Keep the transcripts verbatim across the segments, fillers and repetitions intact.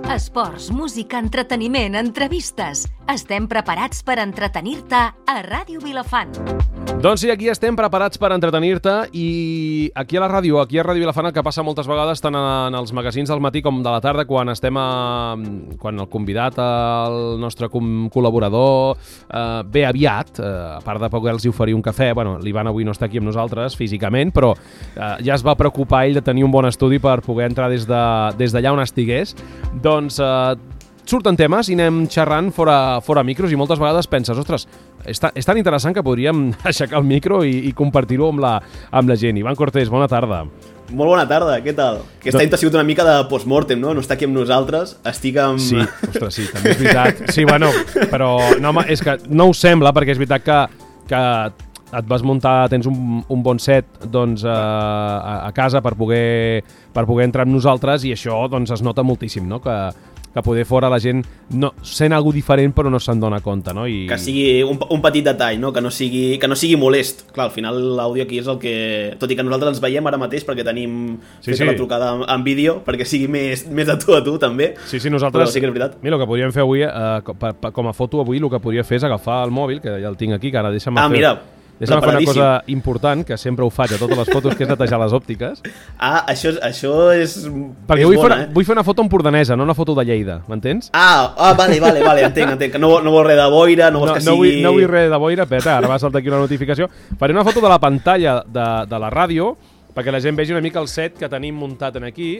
Esports, música, entreteniment, entrevistes. Estem preparats per entretenir-te a Ràdio Vilafant. Doncs sí, aquí estem preparats per entretenir-te i aquí a la ràdio, aquí a Ràdio Vilafant, el que passa moltes vegades tant en els magazins del matí com de la tarda, quan estem a... quan el convidat, el nostre col·laborador, eh, ve aviat, eh, a part de poder-los oferir un cafè, bueno, l'Ivan avui no està aquí amb nosaltres físicament, però eh, ja es va preocupar ell de tenir un bon estudi per poder entrar des de, des d'allà on estigués. Doncs eh, surten temes i anem xerrant fora, fora micros i moltes vegades penses, ostres, és tan, és tan interessant que podríem aixecar el micro i, i compartir-ho amb la, amb la gent. Ivan Cortés, bona tarda. Molt bona tarda, què tal? Aquest any t'ha sigut una mica de post-mortem, no? No està aquí amb nosaltres, estic amb... Sí, ostres, sí, també és veritat. Sí, bueno, però no, és que no ho sembla, perquè és veritat que, que et vas muntar, tens un, un bon set doncs, a, a casa per poder, per poder entrar amb nosaltres i això doncs, es nota moltíssim, no? Que, que poder fora la gent no, sent alguna diferent però no se'n dona compte, no? I... Que sigui un, un petit detall, no? Que no sigui, que no sigui molest. Clar, al final l'àudio aquí és el que... Tot i que nosaltres ens veiem ara mateix perquè tenim sí, sí. la trucada en, en vídeo, perquè sigui més, més de tu a tu també. Sí, sí, nosaltres... Però sí que és veritat. Mira, el que podríem fer avui, eh, com a foto avui, el que podria fer és agafar el mòbil, que ja el tinc aquí, que ara deixa'm ah, fer... mira. Deixa'm fer una cosa important, que sempre ho faig a totes les fotos, que és netejar les òptiques. Ah, això, això és... Perquè és vull, bona, fer, eh? vull fer una foto empordanesa, no una foto de Lleida, m'entens? Ah, ah, vale, vale, vale, entenc, entenc. Que no, no vols res de boira, no vols no, que no sigui... Vull, no vull res de boira, peta, ara va saltar aquí una notificació. Faré una foto de la pantalla de, de la ràdio, perquè la gent vegi una mica el set que tenim muntat en aquí.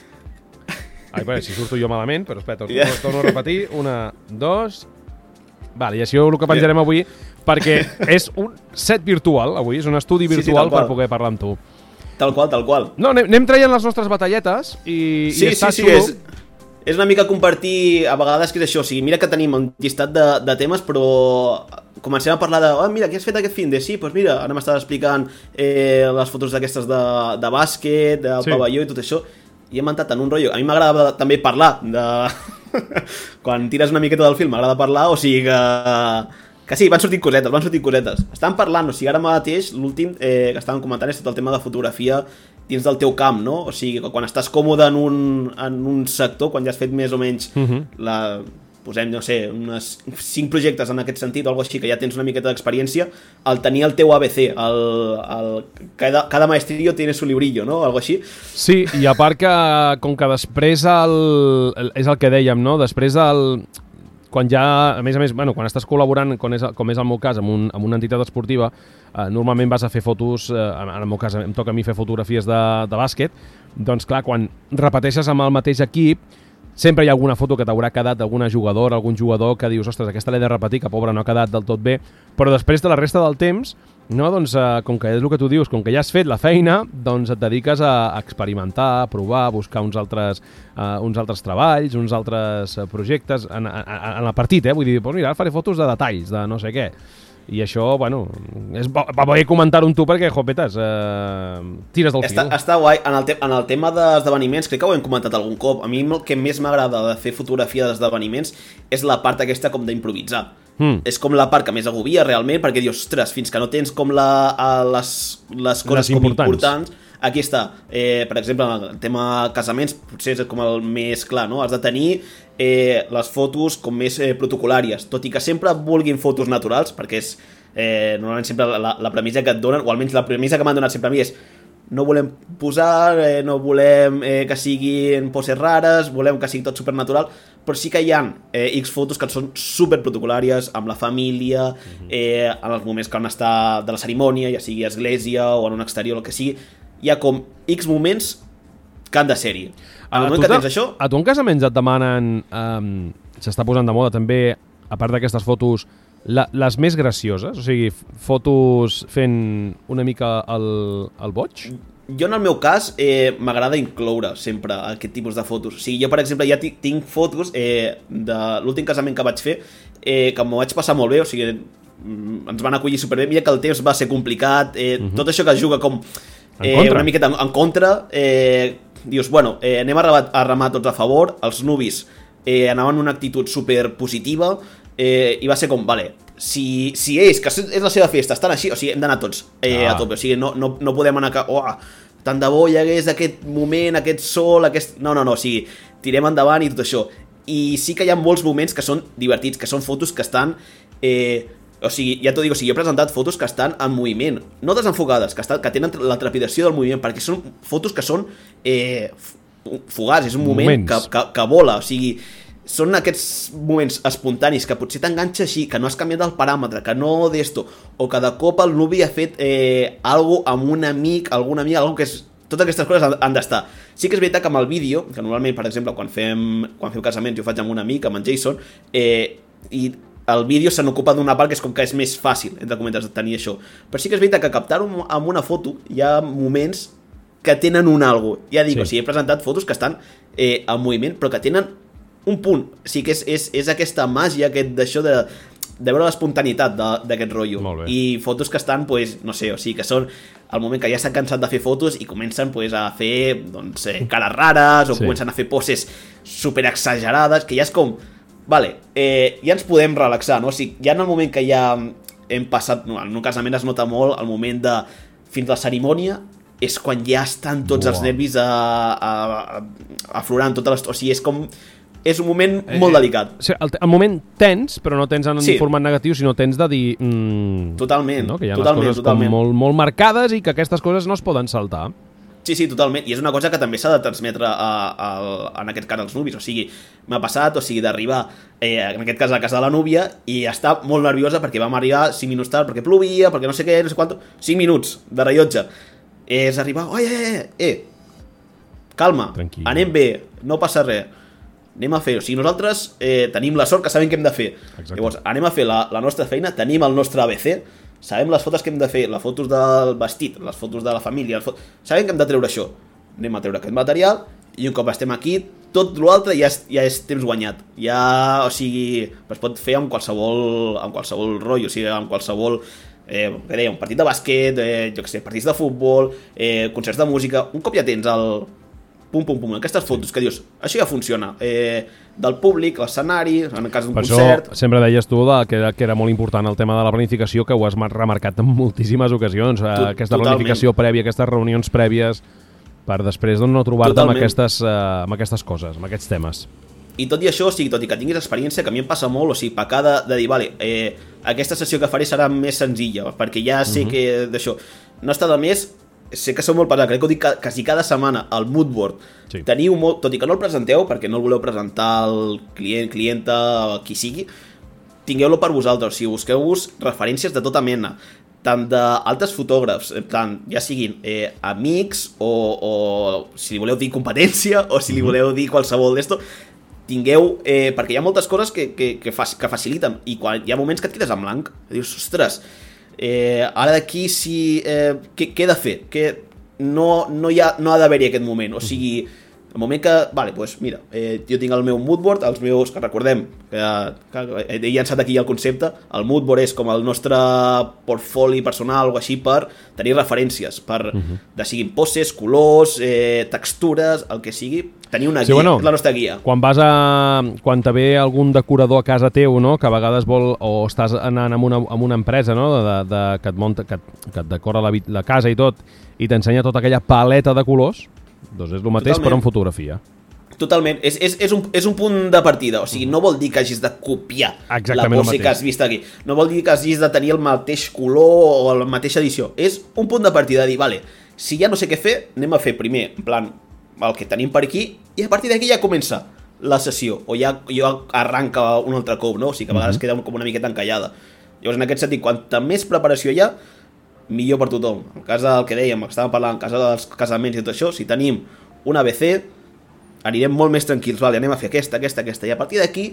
Ai, bueno, si surto jo malament, però espera, torno, yeah. torno a repetir. Una, dos... Vale, i això és el que penjarem yeah. avui, perquè és un set virtual, avui, és un estudi virtual sí, sí, per poder parlar amb tu. Tal qual, tal qual. No, anem, anem traient les nostres batalletes i, sí, i està sí, sí, xulo. És, és una mica compartir, a vegades que és això, o sigui, mira que tenim un llistat de, de temes, però comencem a parlar de, oh, mira, què has fet aquest fin de? Sí, doncs mira, ara m'estàs explicant eh, les fotos d'aquestes de, de bàsquet, del sí. pavelló i tot això, i hem entrat en un rotllo. A mi m'agrada també parlar de... Quan tires una miqueta del film m'agrada parlar, o sigui que... Que sí, van sortir cosetes, van sortir cosetes. Estàvem parlant, o sigui, ara mateix, l'últim eh, que estàvem comentant és tot el tema de fotografia dins del teu camp, no? O sigui, quan estàs còmode en un, en un sector, quan ja has fet més o menys uh-huh. la... posem, no sé, unes cinc projectes en aquest sentit o alguna així, que ja tens una miqueta d'experiència, el tenir el teu A B C, el, el, cada, cada maestrillo tiene su librillo, no? Algo així. Sí, i a part que, com que després el, el, és el que dèiem, no? Després el... Quan ja, a més a més, bueno, quan estàs col·laborant, quan és, com és el meu cas, amb, un, amb una entitat esportiva, eh, normalment vas a fer fotos, eh, en el meu cas em toca a mi fer fotografies de, de bàsquet, doncs clar, quan repeteixes amb el mateix equip, sempre hi ha alguna foto que t'haurà quedat d'alguna jugadora, algun jugador que dius, ostres, aquesta l'he de repetir, que pobra no ha quedat del tot bé, però després de la resta del temps, no, doncs, eh, com que és el que tu dius, com que ja has fet la feina, doncs et dediques a, a experimentar, a provar, a buscar uns altres, uh, uns altres treballs, uns altres uh, projectes, en, en, en el partit, eh? Vull dir, doncs mira, ara faré fotos de detalls, de no sé què. I això, bueno, és bo, va bé comentar-ho amb tu perquè, jopetes, eh, tires del fil. Està, està guai. En el, te en el tema d'esdeveniments, crec que ho hem comentat algun cop, a mi el que més m'agrada de fer fotografia d'esdeveniments és la part aquesta com d'improvisar. Mm. És com la part que més agobia realment, perquè dius, ostres, fins que no tens com la, a les, les coses les com importants. importants, aquí està. Eh, per exemple, el tema casaments potser és com el més clar, no? Has de tenir eh, les fotos com més eh, protocolàries, tot i que sempre vulguin fotos naturals, perquè és eh, normalment sempre la, la premissa que et donen, o almenys la premissa que m'han donat sempre a mi és no volem posar, eh, no volem eh, que siguin poses rares, volem que sigui tot supernatural, però sí que hi ha eh, X fotos que són superprotocolàries, amb la família, eh, en els moments que van estar de la cerimònia, ja sigui a església o en un exterior, el que sigui, hi ha com X moments que han de ser-hi. En el moment que tens això... A tu en casaments et demanen, um, s'està posant de moda també, a part d'aquestes fotos, la, les més gracioses, o sigui, fotos fent una mica el, el boig? Jo en el meu cas eh, m'agrada incloure sempre aquest tipus de fotos. O sigui, jo per exemple ja tinc fotos eh, de l'últim casament que vaig fer eh, que m'ho vaig passar molt bé, o sigui, ens van acollir superbé, mira que el temps va ser complicat, eh, uh-huh. tot això que juga com eh, una miqueta en, en contra, eh, dius, bueno, eh, anem a remar, a remar tots a favor, els nuvis eh, anaven en una actitud super positiva, eh, i va ser com, vale, si, si ells, que és la seva festa, estan així, o sigui, hem d'anar tots eh, ah. a tope, o sigui, no, no, no podem anar que, oh, tant de bo hi hagués aquest moment, aquest sol, aquest... No, no, no, o sigui, tirem endavant i tot això. I sí que hi ha molts moments que són divertits, que són fotos que estan... Eh, o sigui, ja t'ho dic, o sigui, he presentat fotos que estan en moviment, no desenfocades, que, estan, que tenen la trepidació del moviment, perquè són fotos que són eh, fugats, és un moment que, que, que vola, o sigui, són aquests moments espontanis que potser t'enganxa així, que no has canviat el paràmetre, que no d'esto, o que de cop el nuvi ha fet eh, algo amb un amic, alguna amiga, algo que és... Totes aquestes coses han, han d'estar. Sí que és veritat que amb el vídeo, que normalment, per exemple, quan fem, quan fem casaments, jo ho faig amb un amic, amb en Jason, eh, i el vídeo se n'ocupa d'una part que és com que és més fàcil, entre cometes, de tenir això. Però sí que és veritat que captar-ho amb una foto hi ha moments que tenen un algo. Ja dic, sí. O sigui, he presentat fotos que estan eh, en moviment, però que tenen un punt. O sigui que és, és, és aquesta màgia, aquest d'això de... de veure l'espontaneïtat d'aquest rotllo. I fotos que estan, pues, no sé, o sigui, que són el moment que ja s'han cansat de fer fotos i comencen pues, a fer doncs, eh, cares rares o sí. Comencen a fer poses super exagerades, que ja és com, vale, eh, ja ens podem relaxar, no? O sigui, ja en el moment que ja hem passat, no, en un casament es nota molt el moment de fins a la cerimònia, és quan ja estan tots Uau. Els nervis a, a, a, aflorant tota l'estona, o sigui, és com... És un moment molt delicat. Eh, el, el moment tens, però no tens en sí. format negatiu, sinó tens de dir... Mm, totalment. No? Que hi ha totalment, les coses totalment. com molt, molt marcades i que aquestes coses no es poden saltar. Sí, sí, totalment. I és una cosa que també s'ha de transmetre a, a, en aquest cas als nuvis. O sigui, m'ha passat, o sigui, d'arribar, eh, en aquest cas a la casa de la núvia, i estar molt nerviosa perquè vam arribar cinc minuts tard, perquè plovia, perquè no sé què, no sé quant... cinc minuts de rellotge. És arribar... Oi, eh, eh, eh, calma, Tranquil. Anem bé, no passa res. Anem a fer, o sigui, nosaltres eh, tenim la sort que sabem què hem de fer. Exacte. Llavors, anem a fer la, la nostra feina, tenim el nostre A B C, sabem les fotos que hem de fer, les fotos del vestit, les fotos de la família, fotos... sabem que hem de treure això. Anem a treure aquest material i un cop estem aquí, tot l'altre ja, és, ja és temps guanyat. Ja, o sigui, es pot fer amb qualsevol, amb qualsevol rotllo, o sigui, amb qualsevol... Eh, què deia, un partit de bàsquet, eh, jo què sé, partits de futbol, eh, concerts de música... Un cop ja tens el... pum, pum, pum, aquestes fotos que dius, això ja funciona, eh, del públic, l'escenari, en el cas d'un concert... Per això sempre deies tu de, que, que era molt important el tema de la planificació, que ho has remarcat en moltíssimes ocasions, eh, Tot, aquesta totalment. Planificació prèvia, aquestes reunions prèvies, per després doncs, no trobar-te amb aquestes, eh, amb aquestes coses, amb aquests temes. I tot i això, o sigui, tot i que tinguis experiència, que a mi em passa molt, o sigui, pecar de, de dir, vale, eh, aquesta sessió que faré serà més senzilla, perquè ja sé uh-huh. que d'això no està de més. Sé que sou molt pesat, crec que ho dic quasi cada setmana al moodboard. Sí. Teniu molt, tot i que no el presenteu, perquè no el voleu presentar al client, clienta, qui sigui, tingueu-lo per vosaltres, o sigui, busqueu-vos referències de tota mena, tant d'altres fotògrafs, tant ja siguin eh, amics o, o si li voleu dir competència o si li voleu dir qualsevol d'esto, tingueu, eh, perquè hi ha moltes coses que, que, que, fa, que faciliten i quan hi ha moments que et quedes en blanc, dius, ostres, Eh, ara d'aquí si, eh, què, què he de fer? Que no, no, hi ha, no ha d'haver-hi aquest moment, o sigui, el moment que, vale, doncs mira, eh, jo tinc el meu moodboard, els meus, que recordem, que, que he llançat aquí el concepte, el moodboard és com el nostre portfoli personal o així per tenir referències, per, uh-huh. de siguin poses, colors, eh, textures, el que sigui, tenir una sí, guia, bueno, la nostra guia. Quan vas a... Quan te ve algun decorador a casa teu, no?, que a vegades vol... O estàs anant amb una, amb una empresa, no?, de, de, de, que, et monta, que, et, que et decora la, la casa i tot, i t'ensenya tota aquella paleta de colors, doncs és el mateix Totalment. Però en fotografia. Totalment. És, és, és, un, és un punt de partida. O sigui, no vol dir que hagis de copiar Exactament la pose que has vist aquí. No vol dir que hagis de tenir el mateix color o la mateixa edició. És un punt de partida de dir, vale, si ja no sé què fer, anem a fer primer, en plan, el que tenim per aquí, i a partir d'aquí ja comença la sessió, o ja, ja arranca un altre cop, no? O sigui que a vegades mm-hmm. queda com una miqueta encallada. Llavors, en aquest sentit, quanta més preparació hi ha, millor per tothom. En cas del que dèiem, que estàvem parlant, en cas dels casaments i tot això, si tenim un A B C, anirem molt més tranquils, vale, anem a fer aquesta, aquesta, aquesta, i a partir d'aquí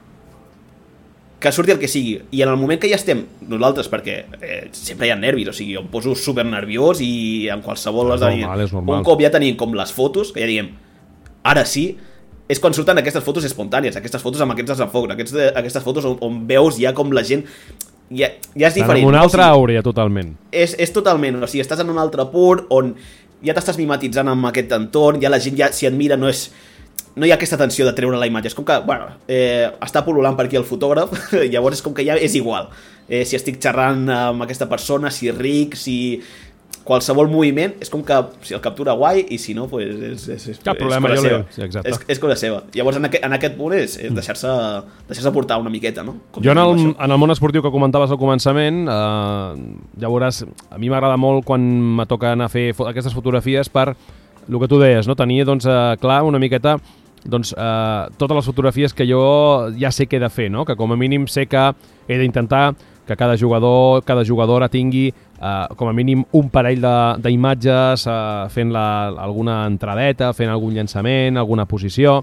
que surti el que sigui. I en el moment que ja estem nosaltres, perquè eh, sempre hi ha nervis, o sigui, jo em poso super nerviós i en qualsevol esdeveniment, un cop ja tenim com les fotos, que ja diguem, ara sí, és quan surten aquestes fotos espontànies, aquestes fotos amb aquests desenfocs, aquests, aquestes fotos on, on veus ja com la gent ja, ja és diferent. En una altra o sigui, àurea, totalment. És, és totalment, o sigui, estàs en un altre punt on ja t'estàs mimetitzant amb aquest entorn, ja la gent ja, si et mira, no és... no hi ha aquesta tensió de treure la imatge, és com que, bueno, eh, està pol·lulant per aquí el fotògraf, llavors és com que ja és igual, eh, si estic xerrant amb aquesta persona, si ric, si... qualsevol moviment és com que si el captura guai i si no, pues, és, és, és, cap problema, és cosa jo seva. sí, exacte. És, és cosa seva. Llavors, en aquest, en aquest punt és, és deixar-se deixar-se portar una miqueta, no? Com jo en el, en el món esportiu que comentaves al començament, eh, ja veuràs, a mi m'agrada molt quan me toca anar a fer fo aquestes fotografies per el que tu deies, no? Tenir doncs, eh, clar una miqueta doncs, eh, totes les fotografies que jo ja sé què he de fer, no? Que com a mínim sé que he d'intentar que cada jugador, cada jugadora tingui eh, com a mínim un parell d'imatges eh, fent la, alguna entradeta, fent algun llançament, alguna posició.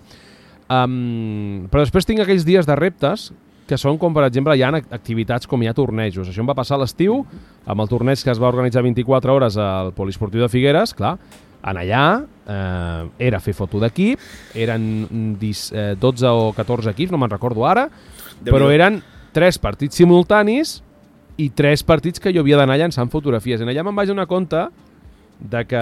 Um, però després tinc aquells dies de reptes que són com, per exemple, hi ha activitats com hi ha tornejos. Això em va passar a l'estiu, amb el torneig que es va organitzar vint-i-quatre hores al Poliesportiu de Figueres, clar, en allà eh, era fer foto d'equip, eren dotze o catorze equips, no me'n recordo ara, però eren tres partits simultanis i tres partits que jo havia d'anar llançant fotografies. En allà me'n vaig donar compte de que...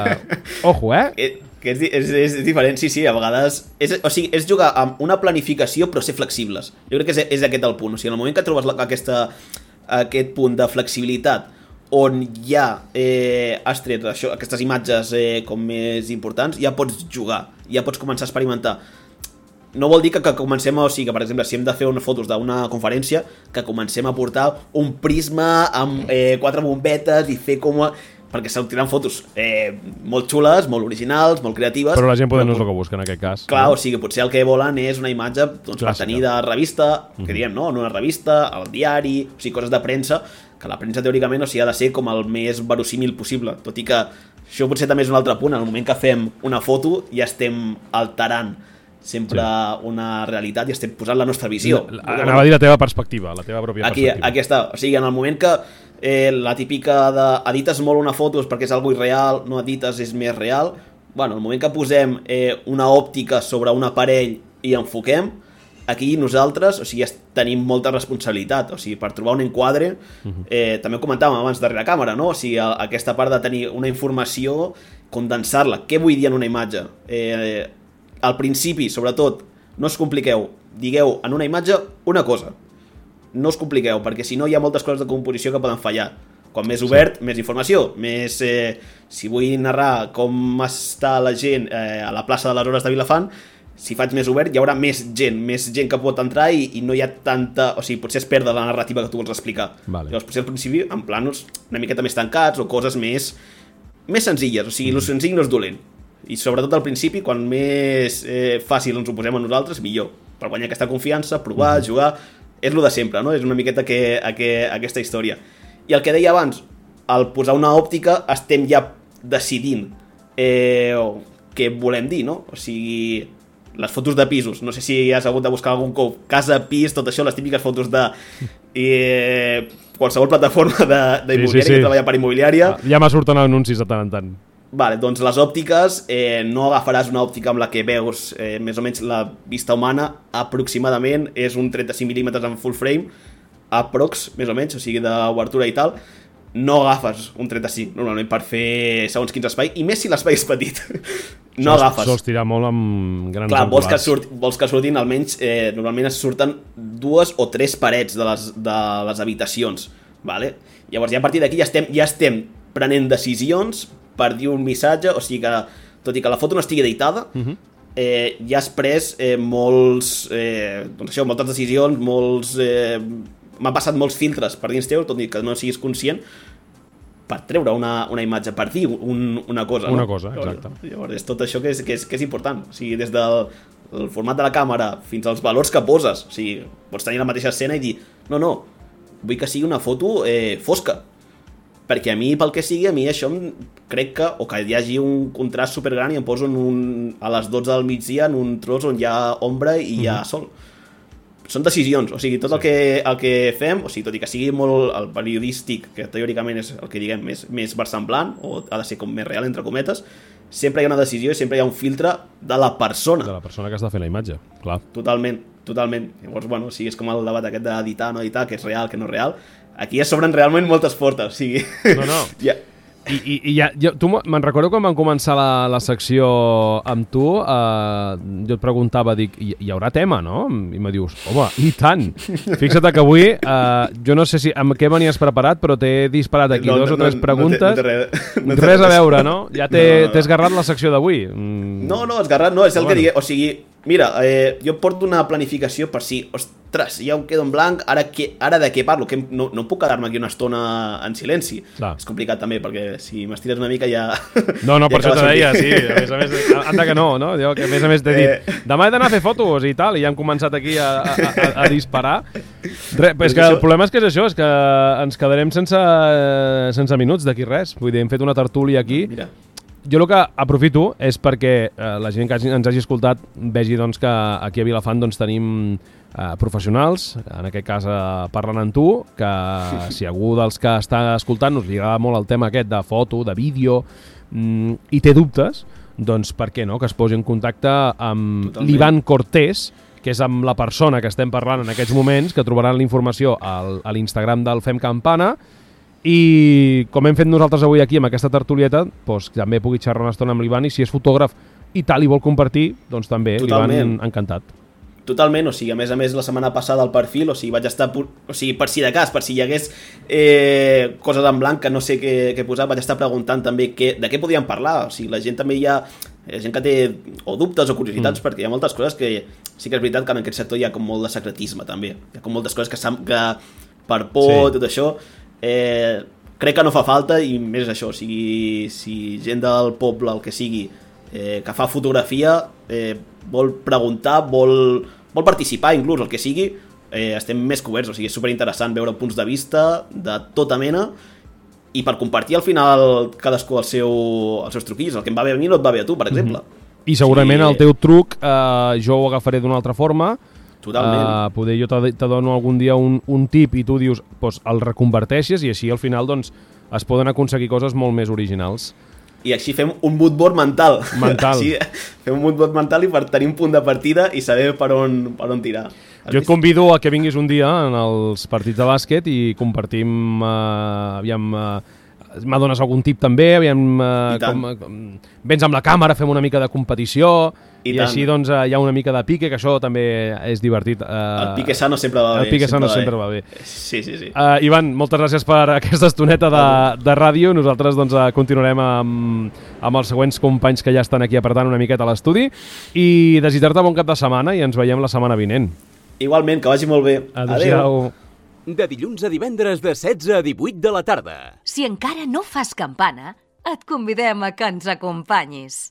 Ojo, eh? Que, que és, és, és diferent, sí, sí, a vegades... És, o sigui, és jugar amb una planificació però ser flexibles. Jo crec que és, és aquest el punt. O sigui, en el moment que trobes la, aquesta, aquest punt de flexibilitat on ja eh, has tret això, aquestes imatges eh, com més importants, ja pots jugar, ja pots començar a experimentar. No vol dir que, que comencem, o sigui, que per exemple, si hem de fer unes fotos d'una conferència, que comencem a portar un prisma amb eh, quatre bombetes i fer com... A... perquè sortiran fotos eh, molt xules, molt originals, molt creatives. Però la gent poder no és el que busca en aquest cas. Clar, no? O sigui, potser el que volen és una imatge doncs, per tenir de revista, que Mm-hmm. diem, no? En una revista, al diari, o sigui, coses de premsa, que la premsa teòricament o sigui, ha de ser com el més verossímil possible, tot i que això potser també és un altre punt, en el moment que fem una foto ja estem alterant sempre sí. una realitat i estem posant la nostra visió. La, anava a dir la teva perspectiva, la teva pròpia aquí, perspectiva. Aquí està, o sigui, en el moment que eh, la típica de edites molt una foto perquè és algo irreal, no edites és més real, bueno, en el moment que posem eh, una òptica sobre un aparell i enfoquem, aquí nosaltres, o sigui, tenim molta responsabilitat, o sigui, per trobar un enquadre, eh, també ho comentàvem abans darrere càmera, no? O sigui, aquesta part de tenir una informació, condensar-la, què vull dir en una imatge? Eh, al principi, sobretot, no us compliqueu, digueu en una imatge una cosa, no us compliqueu, perquè si no hi ha moltes coses de composició que poden fallar. Quan més obert, sí. més informació, més... Eh, si vull narrar com està la gent eh, a la plaça de les Hores de Vilafant, si faig més obert hi haurà més gent, més gent que pot entrar i, i no hi ha tanta... O sigui, potser es perd la narrativa que tu vols explicar. Vale. Llavors, potser al principi, en planos una miqueta més tancats o coses més, més senzilles. O sigui, mm. el senzill no és dolent. I sobretot al principi, quan més eh, fàcil ens ho posem a nosaltres, millor. Per guanyar aquesta confiança, provar, mm. jugar... És el de sempre, no? És una miqueta que, que, aquesta història. I el que deia abans, al posar una òptica estem ja decidint eh, què volem dir, no? O sigui, les fotos de pisos, no sé si has hagut de buscar algun cop, casa, pis, tot això, les típiques fotos de eh, qualsevol plataforma d'immobiliària sí, sí, sí. que treballa per immobiliària. Ah, ja me surten anuncis de tant en tant. Vale, doncs les òptiques, eh, no agafaràs una òptica amb la que veus eh, més o menys la vista humana, aproximadament és un trenta-cinc mil·límetres en full frame, aprox, més o menys, o sigui d'obertura i tal. No agafes un trenta-cinc normalment per fer segons quins espai, i més si l'espai és petit. No sols, agafes. Sols tirar molt amb grans Clar, vols que, angulars. surt, vols que surtin almenys, eh, normalment es surten dues o tres parets de les, de les habitacions, vale? Llavors ja a partir d'aquí ja estem, ja estem prenent decisions per dir un missatge, o sigui que tot i que la foto no estigui editada, uh-huh. eh, ja has pres eh, molts eh, doncs això, moltes decisions, molts eh, m'han passat molts filtres per dins teu, tot i que no siguis conscient, per treure una, una imatge, per dir un, una cosa. Una no? cosa, exacte. Llavors, llavors és tot això que és, que és, que és important, o sigui, des del el format de la càmera fins als valors que poses, o sigui, pots tenir la mateixa escena i dir, no, no, vull que sigui una foto eh, fosca, perquè a mi, pel que sigui, a mi això em crec que, o que hi hagi un contrast supergran i em poso en un, a les dotze del migdia en un tros on hi ha ombra i hi ha sol. Són decisions, o sigui, tot el que, el que fem, o sigui, tot i que sigui molt el periodístic, que teòricament és el que diguem més, més versemblant, o ha de ser com més real, entre cometes, sempre hi ha una decisió i sempre hi ha un filtre de la persona. De la persona que està fent la imatge, clar. Totalment, totalment. Llavors, bueno, o sigui, és com el debat aquest d'editar, no editar, que és real, que no és real. Aquí ja s'obren realment moltes portes, o sigui... No, no. Ja. I, i, i ja, jo, tu me'n recordo quan vam començar la, la secció amb tu, eh, jo et preguntava, dic, hi, hi haurà tema, no? I me dius, home, i tant! Fixa't que avui, eh, jo no sé si amb què venies preparat, però t'he disparat aquí no, dos no, o tres no, preguntes. No té, no té res, no té res a veure, no? Ja t'he no, no, no. esgarrat la secció d'avui. Mm. No, no, esgarrat no, és el bueno. que digué, o sigui, mira, eh, jo porto una planificació per si, ostres, ja em quedo en blanc, ara, que, ara de què parlo? Que no, no puc quedar-me aquí una estona en silenci. Clar. És complicat també, perquè si m'estires una mica ja... No, no, ja per això te deia, sí, a més a més, anda que no, no? Jo, que a més a més t'he dit, eh... demà he d'anar a fer fotos i tal, i ja hem començat aquí a, a, a, a disparar. Re, però és que el problema és que és això, és que ens quedarem sense, sense minuts d'aquí res. Vull dir, hem fet una tertúlia aquí. Mira. Jo el que aprofito és perquè eh, la gent que ens hagi escoltat vegi doncs, que aquí a Vilafant doncs, tenim eh, professionals, en aquest cas eh, parlant amb tu, que si algú dels que està escoltant-nos li agrada molt el tema aquest de foto, de vídeo, mm, i té dubtes, doncs per què no? Que es posi en contacte amb l'Ivan Cortés, que és amb la persona que estem parlant en aquests moments, que trobaran la informació al, a l'Instagram del Fem Campana. I com hem fet nosaltres avui aquí amb aquesta tertulieta, doncs també pugui xerrar una estona amb l'Ivan, i si és fotògraf i tal i vol compartir, doncs també l'Ivan encantat. Totalment, o sigui, a més a més la setmana passada al perfil, o sigui, vaig estar, o sigui, per si de cas, per si hi hagués eh, coses en blanc que no sé què, què posar, vaig estar preguntant també què, de què podíem parlar, o sigui, la gent també hi ha, hi ha gent que té o dubtes o curiositats, mm. perquè hi ha moltes coses que sí que és veritat que en aquest sector hi ha com molt de secretisme també, hi ha com moltes coses que, que per por, sí. tot això, Eh, crec que no fa falta, i més això, o sigui, si gent del poble, el que sigui, eh, que fa fotografia, eh, vol preguntar, vol, vol participar, inclús el que sigui, eh, estem més coberts, o sigui, és superinteressant veure punts de vista de tota mena, i per compartir al final cadascú el seu, els seus truquills, el que em va bé a mi no et va bé a tu, per exemple. Mm-hmm. I segurament sí, el teu truc eh, jo ho agafaré d'una altra forma. Totalment. Uh, poder jo te, te dono algun dia un, un tip i tu dius, doncs el reconverteixes, i així al final doncs, es poden aconseguir coses molt més originals. I així fem un moodboard mental. Mental. Així, fem un moodboard mental i per tenir un punt de partida i saber per on, per on tirar. Jo et convido a que vinguis un dia en els partits de bàsquet i compartim, uh, aviam... Uh, m'adones algun tip també, aviam, uh, com, com, vens amb la càmera, fem una mica de competició, i, i així doncs uh, hi ha una mica de pique, que això també és divertit. Uh, el pique sano sempre va bé. El pique sempre sano sempre va bé. Sí, sí, sí. Uh, Ivan, moltes gràcies per aquesta estoneta de, de ràdio. Nosaltres doncs, uh, continuarem amb, amb els següents companys que ja estan aquí apretant una miqueta a l'estudi, i desitjar-te bon cap de setmana i ens veiem la setmana vinent. Igualment, que vagi molt bé. Adéu. De dilluns a divendres de setze a divuit de la tarda. Si encara no fas campana, et convidem a que ens acompanyis.